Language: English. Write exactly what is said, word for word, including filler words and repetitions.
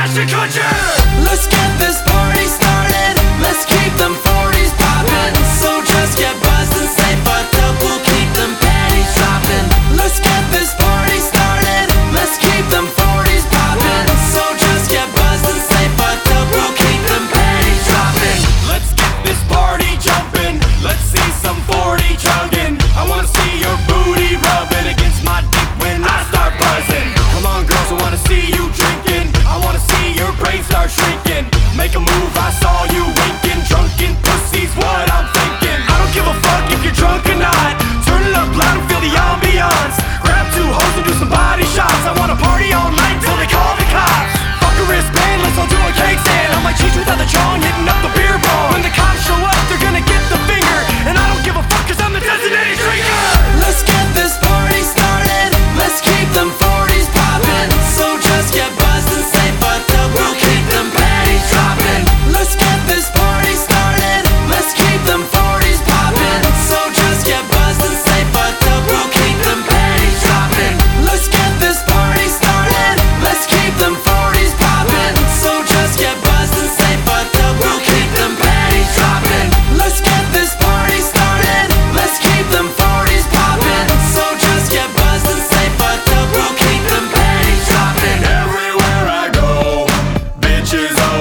Ashton Kutcher. Let's get this party started. Let's keep them forties poppin'. So just get buzzed and stay fucked up. We'll keep them panties droppin'. Let's get this party started. Let's keep them forties poppin'. So just get buzzed and stay fucked up. We'll keep them panties droppin'. Let's get this party jumpin'. Let's see some forty chuggin'. I wanna see your booty rubbin' against my dick when I start buzzin'. Come on girls, I wanna see you drinkin'. I wanna see your brain start shrinking. Make a move, I saw you winking. Drunken pussy's what I'm thinking. I don't give a fuck if you're drunk or not. Turn it up loud and feel the ambiance. Grab two hoes and do some body shots. I wanna party all night till they call the cops. Fuck a wristband, let's all do a cake stand. On my cheeks without the chong, hitting up the beer bong. When the cops show up, they're gonna get the finger. And I don't give a fuck cause I'm the designated drinker. Let's get this party started. Let's keep them forties poppin'. So just get buzzed and stay fucked up. We'll keep them panties droppin'. Let's get this party started. Let's keep them forties poppin'. So just get buzzed and stay fucked up. We'll keep them panties droppin'. Let's get this party started. Let's keep them forties poppin'. So just get buzzed and stay fucked up. We'll keep them panties droppin'. Let's get this party started. Let's keep them forties poppin'. So just get buzzed and stay fucked up. We'll keep them panties droppin'. Everywhere I go, bitches